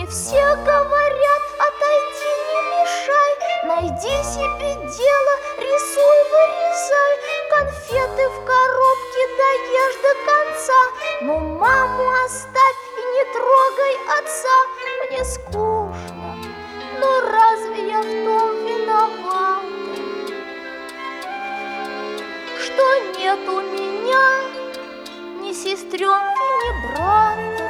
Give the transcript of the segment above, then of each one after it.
Мне все говорят: отойди, не мешай, найди себе дело, рисуй, вырезай, конфеты в коробке доешь до конца. Но маму оставь и не трогай отца. Мне скучно, но разве я в том виновата, что нет у меня ни сестренки, ни брата?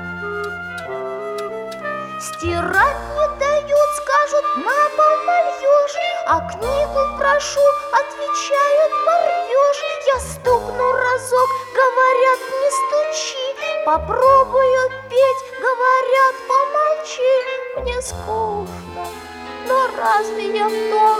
Стирать не дают, скажут, на пол нальешь, а книгу прошу, отвечают, порвешь. Я стукну разок, говорят, не стучи, попробую петь, говорят, помолчи. Мне скучно, но разве я в том